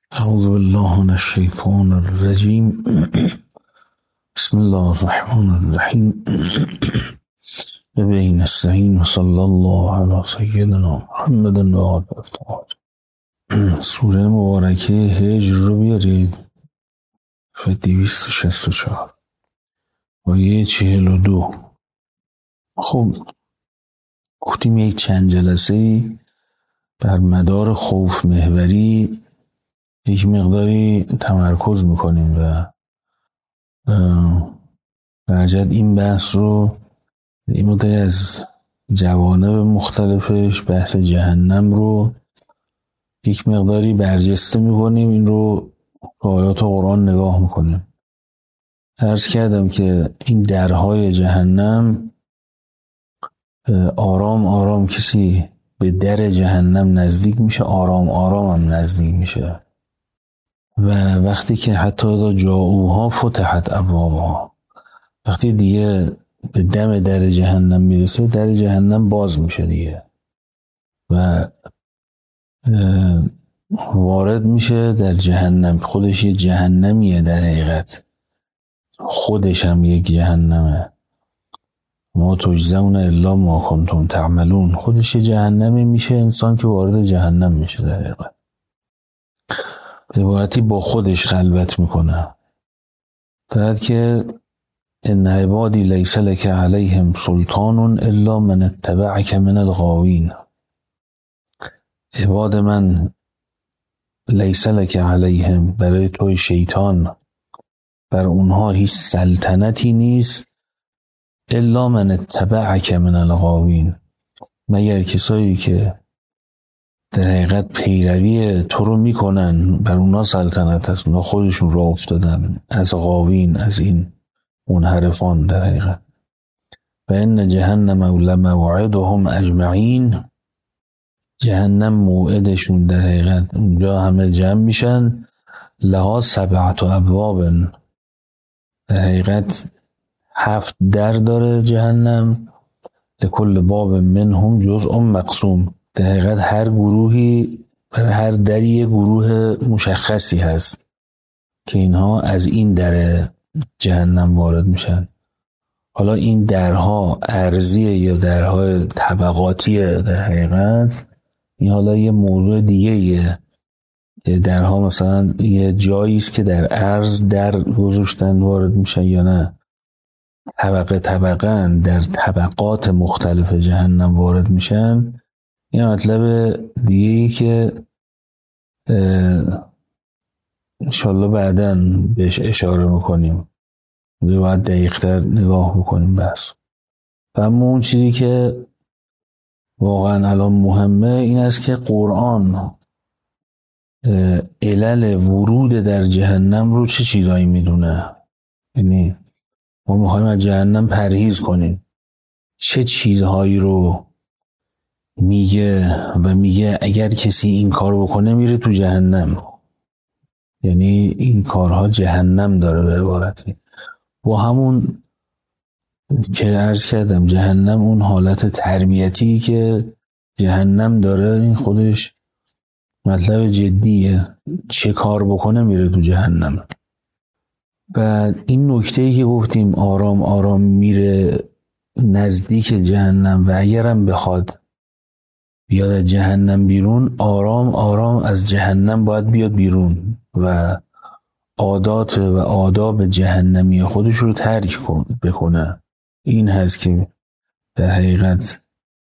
أعوذ بالله من الشيطان الرجيم. بسم الله الرحمن الرحيم. ببين نستعين وصلى الله على سيدنا محمد و آله الطاهرین. سوره مبارکه هجر رو بیارید. 264 آیه 42. خب گفتیم یک چند جلسه بر مدار خوف محوری یک مقداری تمرکز میکنیم و برجت این بحث رو این مداری از جوانب مختلفش بحث جهنم رو یک مقداری برجسته میکنیم، این رو آیات قرآن نگاه میکنیم. عرض کردم که این درهای جهنم آرام آرام کسی به در جهنم نزدیک میشه، آرام آرام هم نزدیک میشه و وقتی که حتی دا جاؤوها فتحت ابوابها، وقتی دیگه به دم در جهنم میرسه در جهنم باز میشه دیگه و وارد میشه در جهنم. خودش یه جهنمیه، در حقیقت خودش هم یک جهنمه. ما تجزون الا ما کنتم تعملون، خودش یه جهنمی میشه انسان که وارد جهنم میشه. در حقیقت به عبارتی با خودش خلوت میکنه. درد که ان عبادی لیس لک علیهم سلطان الا من اتبعک من الغاوین. عباد من لیس لک علیهم، برای توی شیطان بر اونها هیچ سلطنتی نیست، الا من اتبعک من الغاوین، مگر کسایی که در حقیقت پیروی تو رو میکنن بر اونها سلطنت هست، اونها خودشون را افتادن از غاوین، از این منحرفان. در حقیقت و ان جهنم لموعدهم اجمعین، جهنم موعدشون در حقیقت اونجا همه جمع میشن. لها 7 ابواب، در حقیقت 7 در داره جهنم. لکل باب منهم جزء مقسوم، در حقیقت هر گروهی برای هر دری یه گروه مشخصی هست که اینها از این در جهنم وارد میشن. حالا این درها ارضیه یا درهای طبقاتیه، در حقیقت این حالا یه موضوع دیگه یه درها مثلا یه جایی است که در عرض در گذاشتن وارد میشن یا نه، طبقه طبقه در طبقات مختلف جهنم وارد میشن. این مطلب دیگه‌ای که انشالله بعداً بهش اشاره میکنیم، باید دقیق‌تر نگاه بکنیم بحث. و اما اون چیزی که واقعا الان مهمه این است که قرآن علل ورود در جهنم رو چه چیزایی میدونه. یعنی ما میخوایم از جهنم پرهیز کنیم، چه چیزهایی رو میگه و میگه اگر کسی این کار بکنه میره تو جهنم. یعنی این کارها جهنم داره به عبارتی. و همون که عرض کردم جهنم اون حالت تربیتی که جهنم داره این خودش مطلب جدیه، چه کار بکنه میره تو جهنم. و این نکته‌ای که گفتیم آرام آرام میره نزدیک جهنم و اگرم بخواد بیاد از جهنم بیرون آرام آرام از جهنم باید بیاد بیرون و عادات و آداب جهنمی خودش رو ترک بکنه. این هست که در حقیقت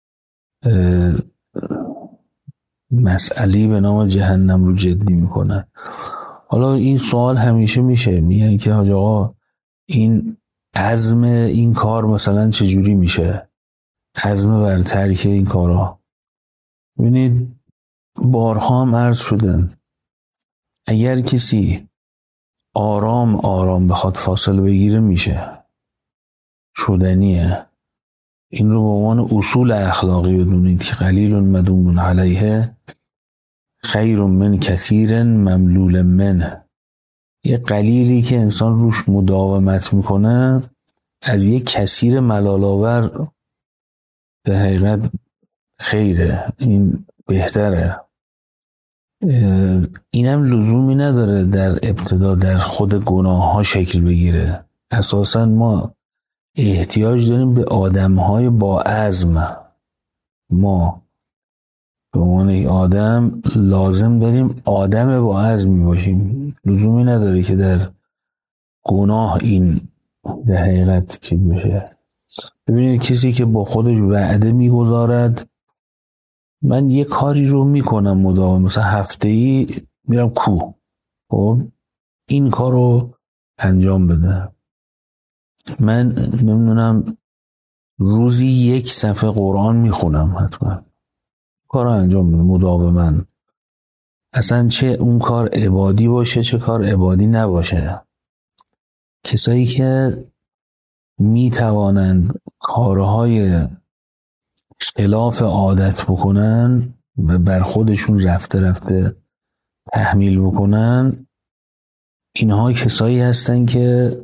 مسئله به نام جهنم رو جدی میکنه. حالا این سوال همیشه میشه، میگن که حاج آقا این عزم این کار مثلا چجوری میشه، عزم بر ترک این کارها؟ ببینید بارها هم عرض شدن، اگر کسی آرام آرام بخواد فاصله بگیره میشه، شدنیه. این رو به عنوان اصول اخلاقی بدونید که قلیل مدوم علیه خیر من کثیر مملول منه. یه قلیلی که انسان روش مداومت میکنه از یه کثیر ملال‌آور به حقیقت خیره، این بهتره. اینم لزومی نداره در ابتدا در خود گناه ها شکل بگیره. اساساً ما احتیاج داریم به آدم های با عزم. ما به عنوان آدم لازم داریم آدم با عزمی باشیم. لزومی نداره که در گناه این در حقیقت چیز بشه. ببینید کسی که با خودش وعده میگذارد من یه کاری رو میکنم مداوم، مثلا هفته‌ای میرم کوه، خب این کار رو انجام بده، من نمیدونم روزی 1 صفحه قرآن میخونم، حتما کار رو انجام بده مداوما، اصلا چه اون کار عبادی باشه چه کار عبادی نباشه. کسایی که میتوانند کارهای خلاف عادت بکنن و بر خودشون رفته رفته تحمیل بکنن، اینها کسایی هستن که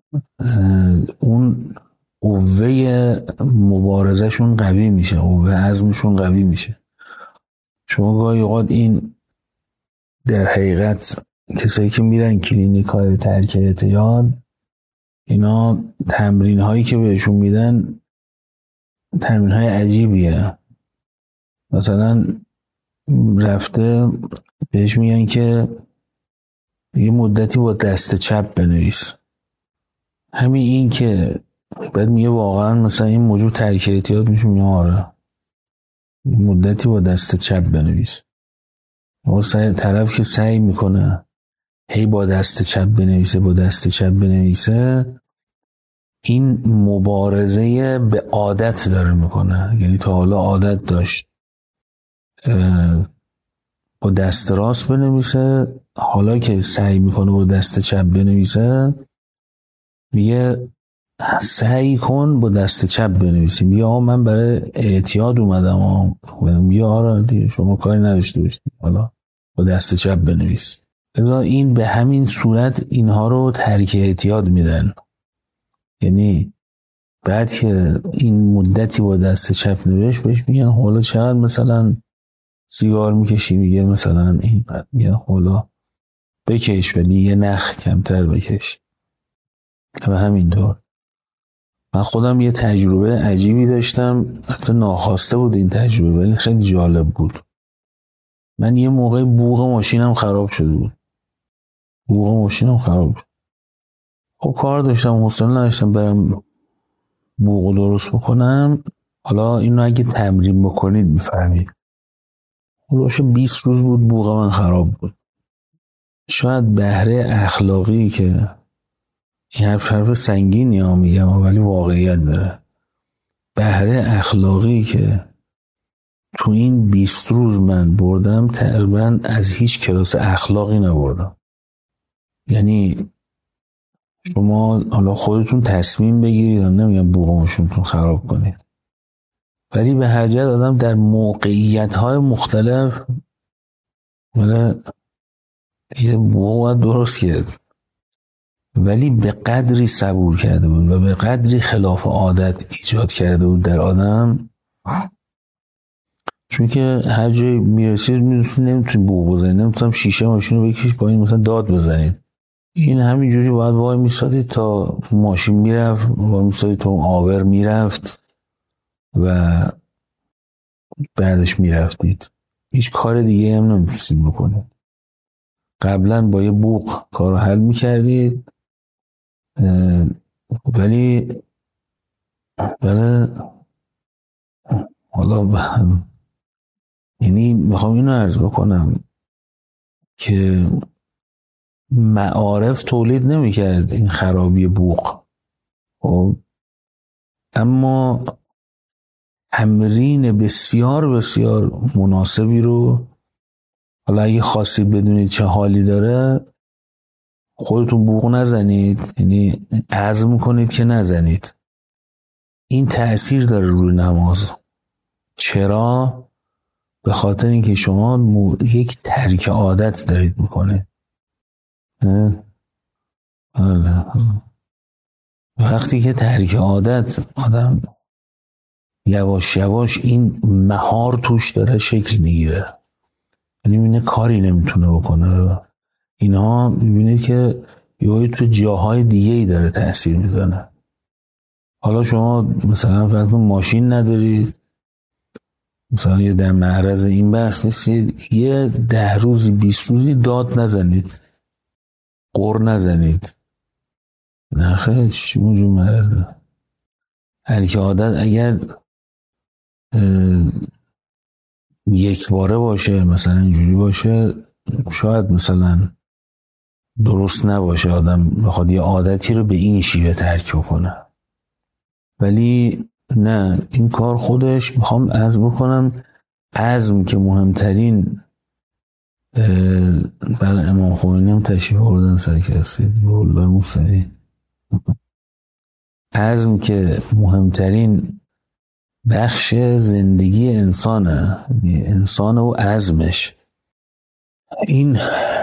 اون قوه مبارزشون قوی میشه، قوه عزمشون قوی میشه. شما گاهی اوقات این در حقیقت کسایی که میرن کلینیکای ترک اعتیاد، اینا تمرین هایی که بهشون میدن تمرین های عجیبیه. مثلا رفته بهش میگن که یه مدتی با دست چپ بنویس. همین این که بعد میگه واقعا مثلا این موضوع ترک اعتیاد میشه، میگه آره مدتی با دست چپ بنویس. و طرف که سعی میکنه هی با دست چپ بنویسه، این مبارزه به عادت داره میکنه. یعنی تا حالا عادت داشت با دست راست بنویسه، حالا که سعی میکنه با دست چپ بنویسه میگه سعی کن با دست چپ بنویسی. میگه من برای اعتیاد اومدم. میگه آره دیگه شما کاری نداشته باشید، حالا با دست چپ بنویس. این به همین صورت اینها رو ترک اعتیاد میدن. یعنی بعد که این مدتی با دست چپ نوشت بهش میگن حالا چقدر مثلا سیگار میکشی؟ میگه مثلا این بعد میگن حالا بکش ولی یه نخ کمتر بکش. و همینطور من خودم یه تجربه عجیبی داشتم، حتی ناخواسته بود این تجربه ولی خیلی جالب بود. من یه موقع بوق ماشینم خراب شد. خب کار داشتم، حوصله نداشتم برم بوق درست بکنم. حالا اینو اگه تمرین بکنید میفهمید. حدوش 20 روز بود بوق من خراب بود. شاید بهره اخلاقی که این حرف سنگینی ها میگم ولی واقعیت داره، بهره اخلاقی که تو این 20 روز من بردم تقریبا از هیچ کلاس اخلاقی نبردم. یعنی شما حالا خودتون تصمیم بگیرید، نمیگم بوقمشونتون خراب کنید، ولی به هر جهت آدم در موقعیت های مختلف ولی یه بوق درست کرد، ولی به قدری صبور کرده بود و به قدری خلاف عادت ایجاد کرده بود در آدم، چون که هر جایی میرسید نمیتونی بوق بزنید، نمیتونم شیشه ماشین رو بکش پایین مثلا داد بزنید. این همینجوری باید وای میسادید تا ماشین میرفت، وای میسادید تا اون آور میرفت و بعدش میرفتید. هیچ کار دیگه هم نمیتونید بکنید. قبلا با یه بوق کار رو حل میکردید، ولی حالا یعنی میخوام اینو عرض بکنم که معارف تولید نمیکرد این خرابی بوق، اما تمرین بسیار بسیار مناسبی رو، حالا اگه خواستید بدونید چه حالی داره، خودتون بوق نزنید، یعنی عزم کنید که نزنید. این تأثیر داره روی نماز. چرا؟ به خاطر اینکه شما یک ترک عادت دارید میکنه. وقتی که ترک عادت آدم یواش یواش این مهار توش داره شکل میگیره. یعنی میبینه کاری نمیتونه بکنه. اینها میبینید که یه تو جاهای دیگه ای داره تأثیر میزنه. حالا شما مثلا فرض کن ماشین ندارید، مثلا یه در معرض این بحث نیستید، یه 10 روزی 20 روزی داد نزنید، قر نزنید، نه خیلی چی موجود معرضه. هرکی عادت اگر یک باره باشه مثلا اینجوری باشه، شاید مثلا درست نباشه آدم بخواد یه عادتی رو به این شیوه ترک کنه. ولی نه، این کار خودش میخوام عزم بکنم، عزم که مهمترین بله امام خمینی هم تشریف آوردن سر کسی والله موسوی، عزم که مهمترین بخش زندگی انسانه، انسان و عزمش، این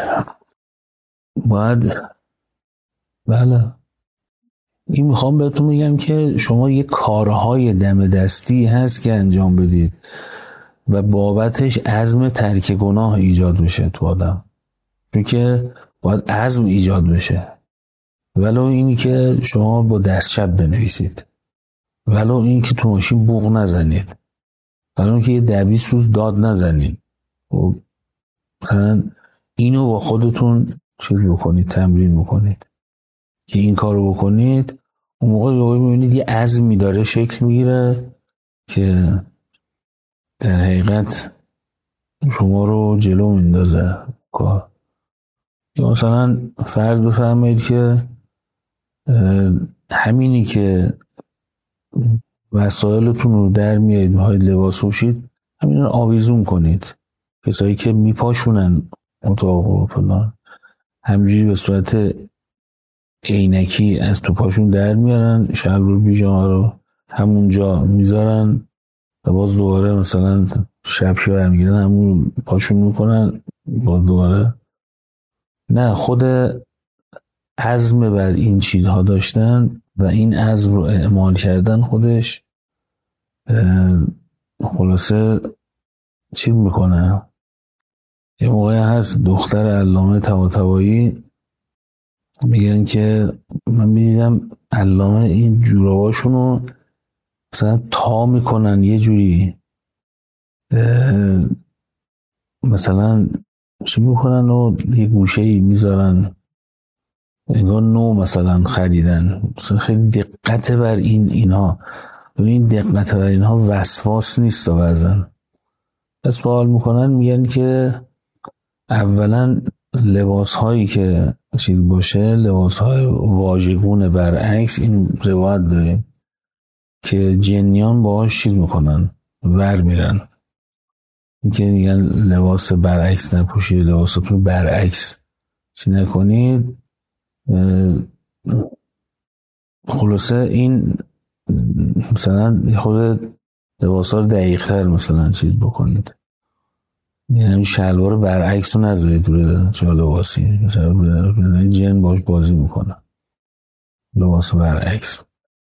باید بله. این میخوام بهتون بگم که شما یه کارهای دم دستی هست که انجام بدید و بابتش عزم ترک گناه ایجاد بشه تو آدم، چون که باید عزم ایجاد بشه. ولو اینی که شما با دست چپ بنویسید، ولو این که تو ماشین بوق نزنید، ولو این که یه 10-20 روز داد نزنید، و اینو با خودتون چیز بکنید، تمرین بکنید که این کارو بکنید. اون موقع میبینید یه عزمی داره شکل میگیره که در حقیقت شما رو جلو میندازه کار. یا مثلا فرض بفرمایید که همینی که وسایلتون رو در میایید میخواید لباس پوشید، همین رو آویزون کنید. کسایی که میپاشونن اتاق و فلان همجوری به صورت عینکی از تو پاشون در میارن، شلوار پیژامه رو همونجا میذارن و باز دوباره مثلا شب که برمیگردن همون پاشون میکنن باز دوباره. نه، خود عزم بر این چیزها داشتن و این عزم رو اعمال کردن خودش خلاصه چی میکنه. یه موقعی هست دختر علامه طباطبایی میگن که من میدیدم علامه این جوراباشون رو مثلا تا میکنن یه جوری، مثلا چی میکنن و یه گوشه‌ای میذارن انگار نو مثلا خریدن، مثلا خیلی دقت بر اینها. این دقت بر اینها وسواس نیست و بعضن سوال میکنن، میگن که اولا لباس هایی که چیز باشه، لباس های واژگون برعکس، این روایت داریم که جنیان باهاش چیز میکنن ور میرن، این که میگن لباس برعکس نپوشید، لباساتون برعکس چی نکنید. خلاصه این مثلا خود لباس ها رو دقیق تر مثلا چیز بکنید، یعنی شلوار برعکس رو نذارید روی چه لباسی، مثلا جن باش بازی میکنه لباس برعکس.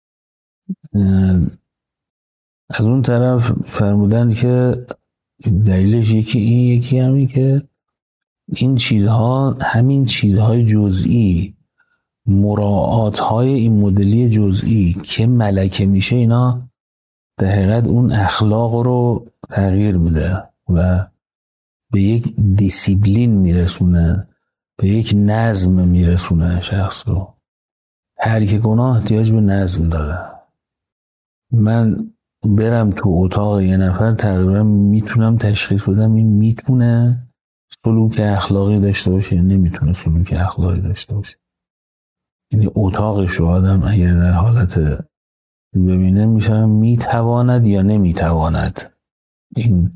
از اون طرف فرمودن که دلیلش یکی همین که این چیزها، همین چیزهای جزئی، مراعات های این مدلی جزئی که ملکه میشه، اینا در حقیقت اون اخلاق رو تغییر میده و به یک دیسیپلین میرسونه، به یک نظم میرسونه شخص رو. ترک گناه احتیاج به نظم داره. من برم تو اتاق یه نفر تقریبا میتونم تشخیص بدم این میتونه سلوک اخلاقی داشته باشه یا نمیتونه سلوک اخلاقی داشته باشه. یعنی اتاقش رو آدم اگر در حالت ببینه میفهم میتواند یا نمیتواند. این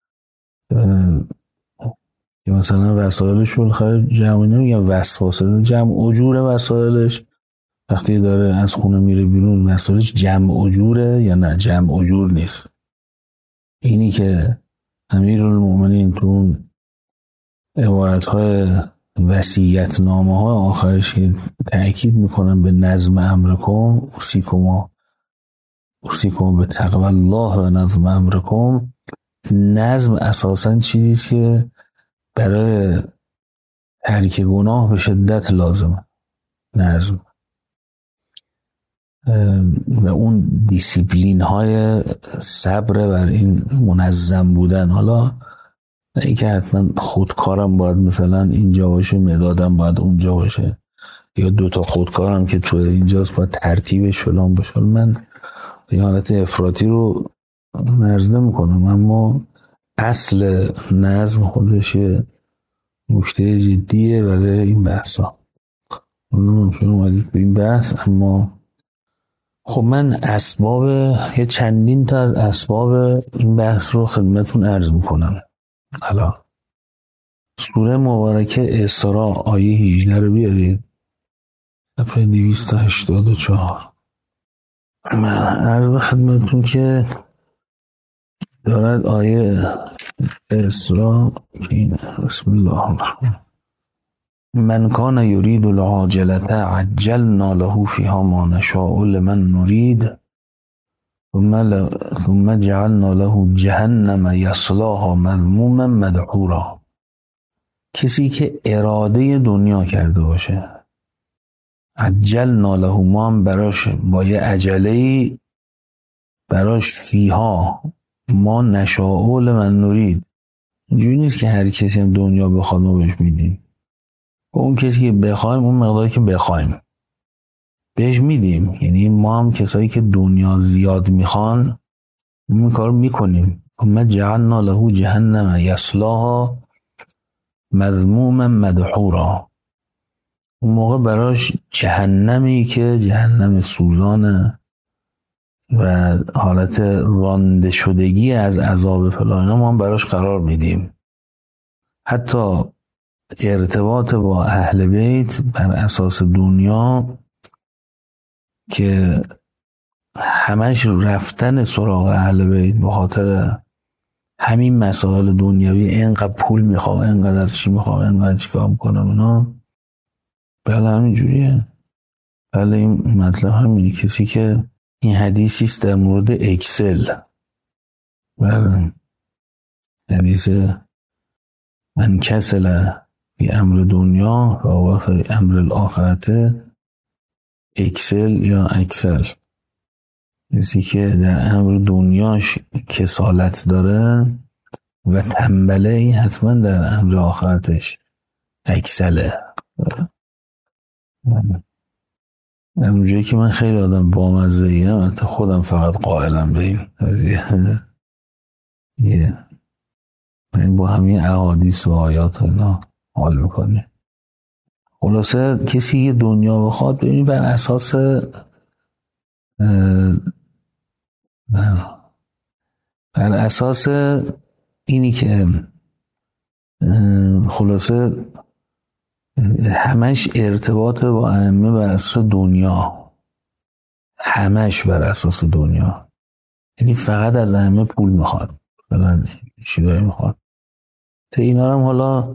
که مثلا وسایلش رو خیلی جمعی نمیگم وسواسه، جمع اجور وسایلش وقتی داره از خونه میره بیرون وسایلش جمع اجوره یا نه جمع اجور نیست. اینی که امیرالمومنین تو اون عبارت‌های وصیت‌نامه ها آخرش تأکید میکنن به نظم امرکم، اوصیکم به تقوی الله و نظم امرکم. نظم اساساً چیزیست که برای ترک گناه به شدت لازمه نظم و اون دیسیپلین های صبر بر این منظم بودن. حالا نه اینکه حتما خودکارم باید مثلا اینجا باشه، مدادم باید اونجا باشه، یا دوتا خودکارم که تو اینجاست باید ترتیبش فلان باشه. من این حالت افراطی رو مرز نمی‌کنم، اما اصل نظم خودش نکته جدیه برای این بحثا. ممکن اومدید به این بحث، اما خب من یه چندین تا از اسباب این بحث رو خدمتون عرض میکنم. حالا سوره مبارکه اسراء آیه 18 رو بیارید، صفحه 284. من عرض به خدمتون که دارد آیه اسراء که این بسم الله الرحمن من کان یرید العاجلة عجلنا له فیها ما نشاء لمن نرید ثم جعلنا له جهنم یصلاها مذموما مدحورا. کسی که اراده دنیا کرده باشه، عجلنا له، ما هم براش با یه عجله‌ای براش فیها ما نشاء لمن نرید. اینجوری نیست که هر کسی هم دنیا بخواد ما بهش میدیم. اون کسی که بخوایم، اون مقداری که بخوایم بهش میدیم. یعنی ما هم کسایی که دنیا زیاد میخوان این کار میکنیم. ثم جعلنا له جهنم یصلاها مذموما مدحورا. اون موقع براش جهنمی که جهنم سوزانه و حالت رانده شدگی از عذاب فلان ما هم براش قرار میدیم. حتی ارتباط با اهل بیت بر اساس دنیا که همش رفتن سراغ اهل بیت به خاطر همین مسائل دنیوی، اینقدر پول میخوام، اینقدر چی میخوام، اینقدر چیکار میکنم، اینا بله همین جوریه. بله این مطلب همینه. کسی که این حدیثی است در مورد اکسل، بله حدیث من کسل فی امر دنیا و فی امر الاخرت اکسل یا اکسل. کسی که در امر دنیاش کسالت داره و تنبله، این حتما در امر آخرتش اکسله. در اونجایی که من خیلی آدم بامزه‌ای ام، حتی خودم فقط قائلم به این قضیه. من با همین احادیث و آیات اینا حال میکنه. خلاصه کسی که دنیا بخواد، ببینید بر اساس بر اساس اینی که خلاصه همش ارتباط با ائمه بر اساس دنیا، همش بر اساس دنیا. یعنی فقط از ائمه پول میخواد، مثلا چیزایی میخواد. تا اینا هم حالا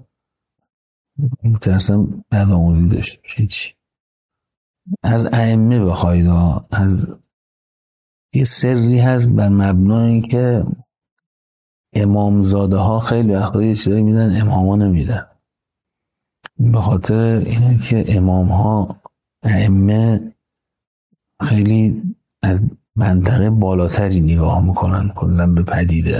مترسم بعد آموزی داشته باشه. چی از ائمه بخواید، از یه سری هست بر مبنای که امامزاده ها خیلی وقتا یه چیزایی میدن اماما نمیدن، به خاطر اینه که امام ها ائمه خیلی از منطقه بالاتری نگاه میکنن کلا به پدیده.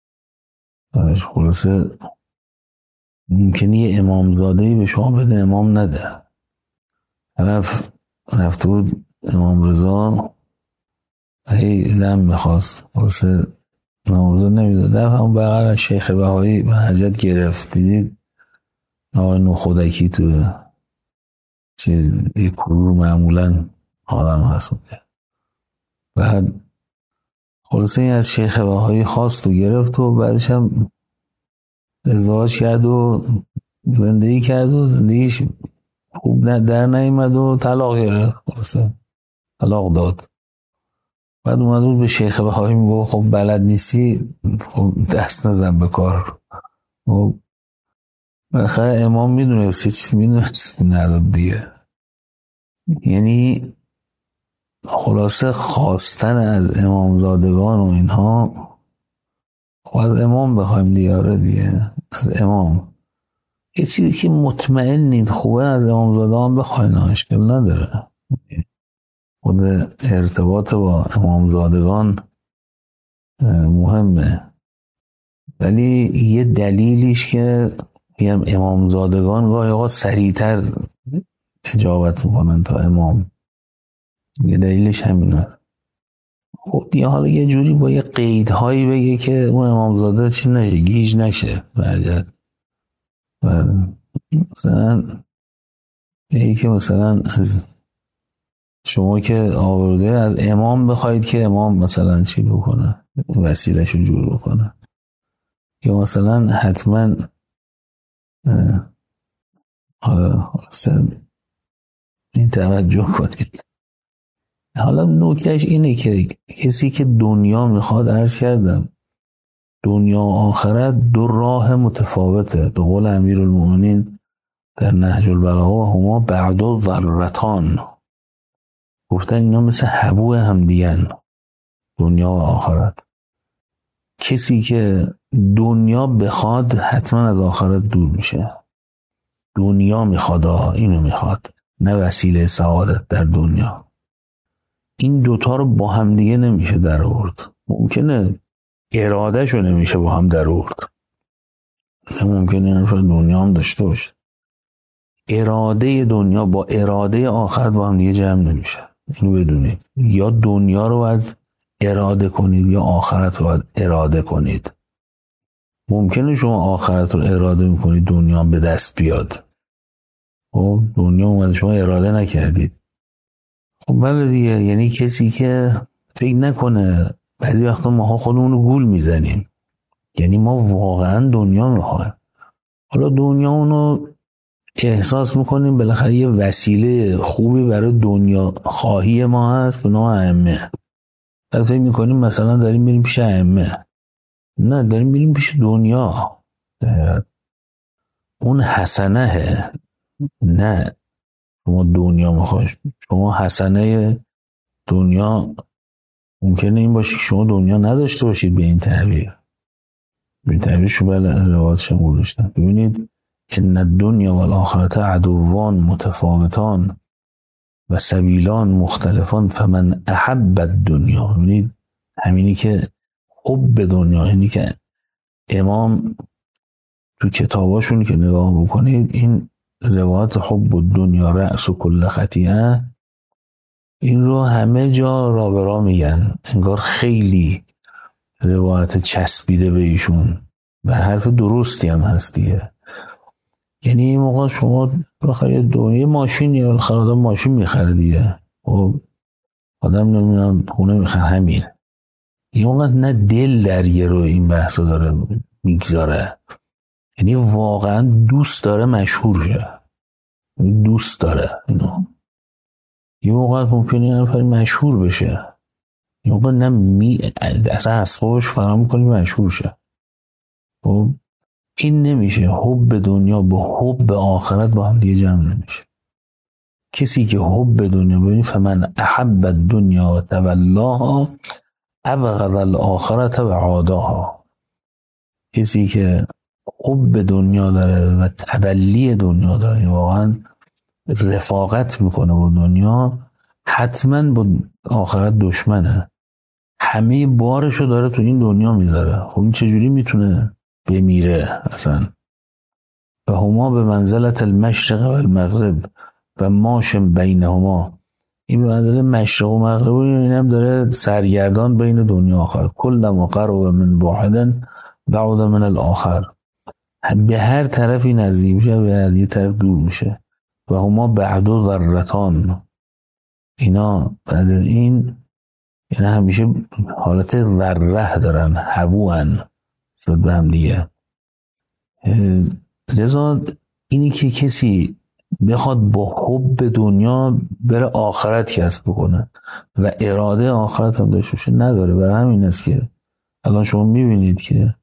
خلاصه ممکنه یه امامزادهی به شما بده امام نده. طرف رفته بود امام رضا هی زن میخواست، خلاصه امام رضا نمیداد. در همون بغل شیخ بهایی به حجت گرفت. دیدید آقای نخودکی تو چیز یک کرور معمولا آدم هست بوده. بعد خلاصه این از شیخ بهایی خواست و گرفت و بعدش هم ازدواج کرد و زندگی کرد و زندگیش خوب در نیامد و طلاق گرفت. خلاصه طلاق داد. بعد اومد به شیخ بهایی میگه خب بلد نیستی، خب دست نزن به کار. خب بالاخره امام میدونست، چیزی میدونست نداد دیگه. یعنی خلاصه خواستن از امامزادگان و اینها، خب از امام بخوایم دیاره دیگه، از امام. یه چیزی که مطمئنید خوبه از امامزاده هم بخواین، اشکال نداره. خود ارتباط با امامزادگان مهمه، ولی یه دلیلیش که میگم امامزادگان گاهی اوقات سریعتر اجابت میکنن تا امام، یه دلیلش همینه. خب دیگه حالا یه جوری با یه قیدهایی بگه که اون امامزاده چی نشه، گیج نشه برگرد. مثلا یکی که مثلا از شما که آورده از امام بخواید که امام مثلا چی بکنه، وسیله‌ش رو جور بکنه، یا مثلا حتما حالا این توجه کنید. حالا نکتهش اینه که کسی که دنیا میخواد، عرض کردم دنیا و آخرت دو راه متفاوته. به قول امیرالمومنین در نهج البلاغه هما بعد ضرتان، گفتن اینا مثل حبو همدیگن، دنیا و آخرت. کسی که دنیا بخواد حتما از آخرت دور میشه. دنیا میخواد، اینو میخواد، نه وسیله سعادت در دنیا. این دوتا رو با هم دیگه نمیشه در آورد. ممکنه ارادهشو نمیشه با هم در آورد، ممکنه دنیا هم داشته باشه، اراده دنیا با اراده آخرت با هم دیگه جمع نمیشه. اینو بدونید، یا دنیا رو باید اراده کنید یا آخرت رو باید اراده کنید. ممکنه شما آخرت رو اراده میکنید دنیا هم به دست بیاد، خب دنیا اومده شما اراده نکردید. خب بله دیگه، یعنی کسی که فکر نکنه، بعضی وقتا ماها خودمون رو گول میزنیم، یعنی ما واقعا دنیا میخوایم، حالا دنیا اونو احساس میکنیم بالاخره یه وسیله خوبی برای دنیا خواهی ما هست به نام ائمه. فکر میکنیم مثلا داریم میریم پیش ائمه، نه، داریم میریم پیش دنیا. اون حسنه، نه شما دنیا میخواید، شما حسنه دنیا ممکنه این باشه که شما دنیا نداشته باشید. به این تعبیر، به این تعبیر شو بله روایتش هم گذاشتن. ببینید ان الدنیا والآخرة عدوان متفاوتان و سبیلان مختلفان فمن احب الدنیا. ببینید همینی که حب دنیا، اینی که امام تو کتاباشون که نگاه بکنید، این روایت حب الدنیا رأس کل خطیئه، این رو همه جا را به را میگن، انگار خیلی روایت چسبیده به ایشون و حرف درستی هم هست دیگه. یعنی این موقع شما بخواید دنیا ماشین یا خرادم ماشین میخره دیگه، خب آدم نمیدونم خونه میخره، همین. این موقع نه دل درگیر رو این بحث رو داره میگذاره، یعنی واقعا دوست داره مشهور شه، دوست داره اینو. یه موقع ممکنه یه نفر مشهور بشه، یه موقع نه اصلا اسبابش فرام میکنی مشهور شه. خب این نمیشه، حب دنیا با حب آخرت با هم دیگه جمع نمیشه. کسی که حب دنیا، ببینید فمن احب الدنیا و تولاها ابغض الاخرة و عاداها. کسی که حب دنیا داره و تولی دنیا داره، واقعا رفاقت میکنه با دنیا، حتما با آخرت دشمنه، همه بارشو داره تو این دنیا میذاره. خب این چجوری میتونه بمیره اصلا؟ و هما به منزلت المشرق و المغرب و ماش بینهما. این به منزله مشرق و مغرب، این هم داره سرگردان بین دنیا و آخرت. کلما قرب من واحد بعد من الاخر، به هر طرفی نزدیک میشه و از یه طرف دور میشه. و هما بعد ذرتان، اینا بعد این، اینا همیشه حالت ذره دارن، حبوان صد به هم دیگه. لذا اینی که کسی بخواد با حب دنیا بره آخرت کسب بکنه و اراده آخرت هم داشته باشه نداره. برای همین است که الان شما میبینید که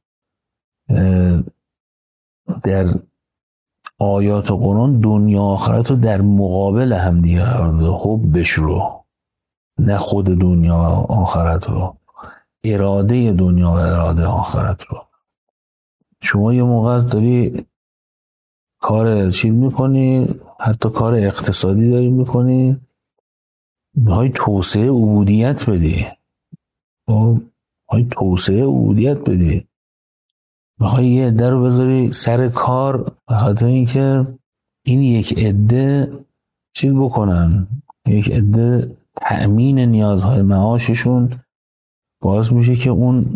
در آیات قرآن دنیا آخرت رو در مقابل هم دیگه قرار داده. حبش رو، نه خود دنیا و آخرت رو، اراده دنیا و اراده آخرت رو. شما یه موقع داری کار چیز میکنی، حتی کار اقتصادی داری میکنی، میخوای توسعه عبودیت بدی، میخوای توسعه عبودیت بدی، میخوای یه عده رو بذاری سر کار به خاطر اینکه این یک عده چیز بکنن، یک عده تأمین نیازهای معاششون باعث میشه که اون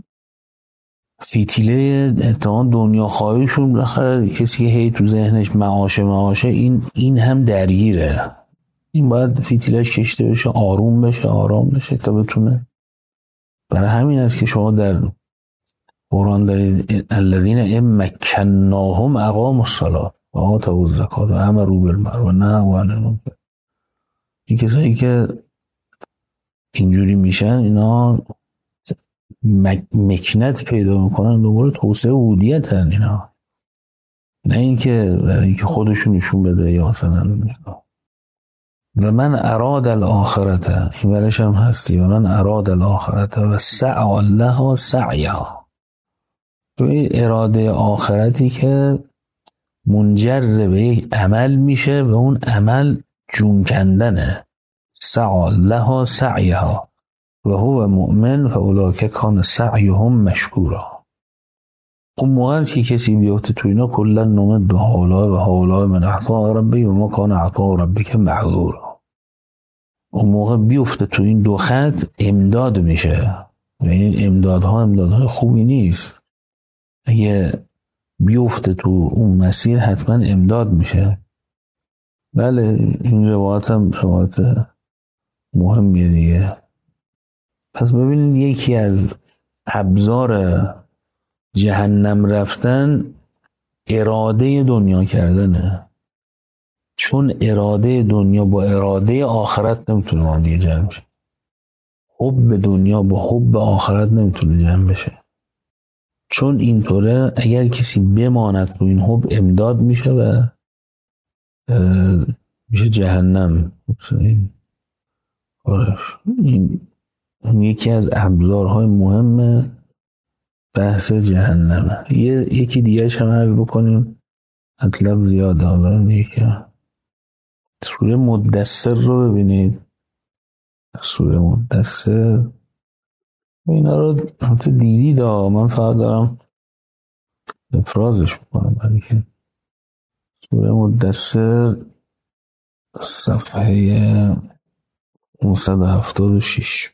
فتیله اتهام دنیا خواهیشون بالاخره کسی که هی تو ذهنش معاشه این هم درگیره، این باید فتیلش کشیده بشه، آرام بشه تا بتونه. برای همین است که شما در قرآن دارید الذین ان مکناهم اقاموا الصلاة و آتوا الزکاة و امروا بالمعروف و نهوا عن المنکر. این کسایی که اینجوری میشن اینا مکنت پیدا میکنن، دوباره توسعه عبودیت هن اینا، نه اینکه خودشون نشون بده یا مثلا. و من اراد الاخرت، این ورش هم هستی، و من اراد الاخرت و سعی لها سعیها، این اراده آخرتی که منجر به یک عمل میشه و اون عمل جون کندنه. سعی لها سعیها و هو مؤمن فاولئک کان سعیهم مشکورا. اون موقع که کسی بیفته تو اینا کلا نمد به هؤلاء و هؤلاء من عطاء ربی و ما کان عطاء ربک محظورا. اون موقع بیفته تو این دو خط امداد میشه و این امدادهای خوبی نیست. اگه بیفته تو اون مسیر حتما امداد میشه. بله این روایت هم روایت مهمیه دیگه. پس ببینید یکی از ابزار جهنم رفتن اراده دنیا کردنه، چون اراده دنیا با اراده آخرت نمیتونه با هم دیگه جمع بشه. حب دنیا با حب آخرت نمیتونه جمع بشه، چون اینطوره اگر کسی بماند تو این حب امداد میشه و میشه جهنم. این یکی از ابزارهای مهم بحث جهنمه. یکی دیگهش هم عرض بکنیم، مطلب زیاده. حالا یکی سوره مدثر رو ببینید. سوره مدثر اینا رو هم تو دیدید، من فقط دارم افرازش بکنم. برای که سوره مدثر صفحه 576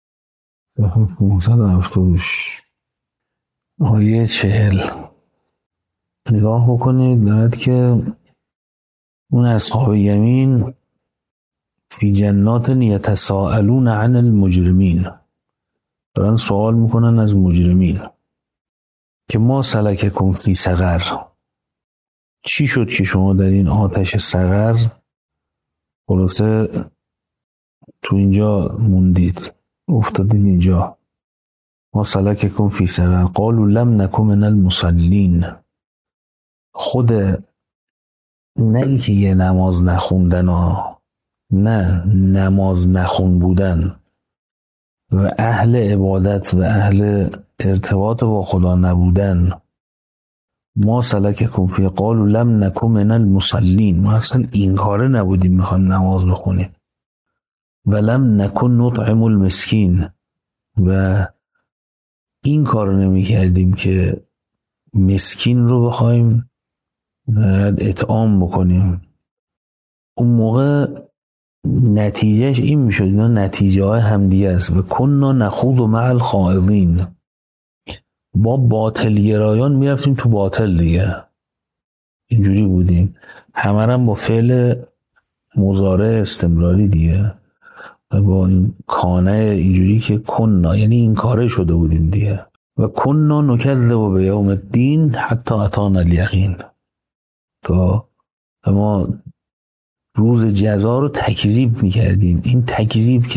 آیه 40 نگاه بکنید. دارد که اون اصحاب یمین فی جنات یتساءلون عن المجرمین، دارن سوال میکنن از مجرمین که ما سلککم فی سقر، چی شد که شما در این آتش سقر خلاصه تو اینجا موندید، افتادید اینجا. ما سلککم فی سقر قالوا لم نکن من المصلین. خود نه که یه نماز نخوندن نه نماز نخون بودن و اهل عبادت و اهل ارتباط با خدا نبودن. ما سلککم فی قالوا لم نکن من المصلین، ما اصلا این کاره نبودیم میخوان نماز بخونیم. و لم نکن نطعم المسکین، و این کارو نمی کردیم که مسکین رو بخوایم اطعام بکنیم. اون موقع نتیجهش این میشد، اینا نتیجه های همدیگه است. و کننا نخوض مع الخائضین، با باطل گرایان میرفتیم تو باطل دیگه، اینجوری بودیم. همه هم با فعل مضارع استمراری دیگه و با این کانه اینجوری که کننا، یعنی این کاره شده بودیم دیگه. و کننا نکذب بیوم الدین حتی اتانا الیقین، تا ما روز جزا رو تکذیب میکردیم. این تکذیب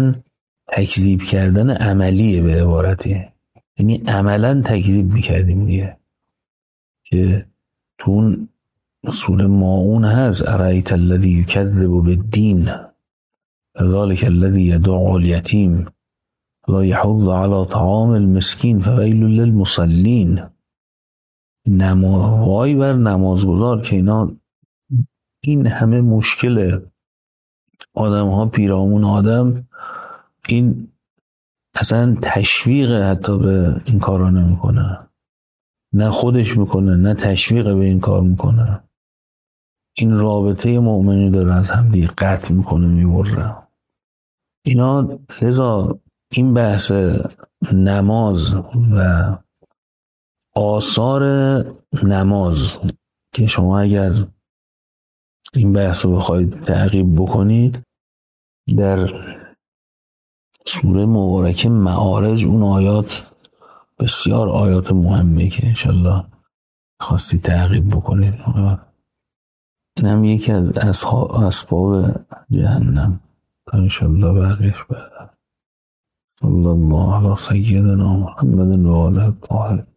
کردن عملیه به عبارتی، یعنی عملا تکذیب میکردیم دیگه. که تو اون سوره ماعون هست ارایت الذی یکذب بالدین ذلک الذی یدعو الیتیم لا یحض علی طعام المسکین فویل للمصلین. وای بر نمازگزار که اینا این همه مشکل آدم ها پیرامون آدم، این اصلا تشویق حتی به این کارا نمیکنه، نه خودش میکنه نه تشویق به این کار میکنه. این رابطه مؤمنی داره از هم دیگه قطع میکنه، میبره اینا. لذا این بحث نماز و آثار نماز که شما اگر این بحث رو بخواید تعقیب بکنید در سوره مبارکه معارج، اون آیات بسیار آیات مهمه که انشالله خواستی تعقیب بکنید. این هم یکی از اسباب جهنم تا انشالله بقیش بعد. صلی الله علی سیدنا محمد و آله الطاهرین.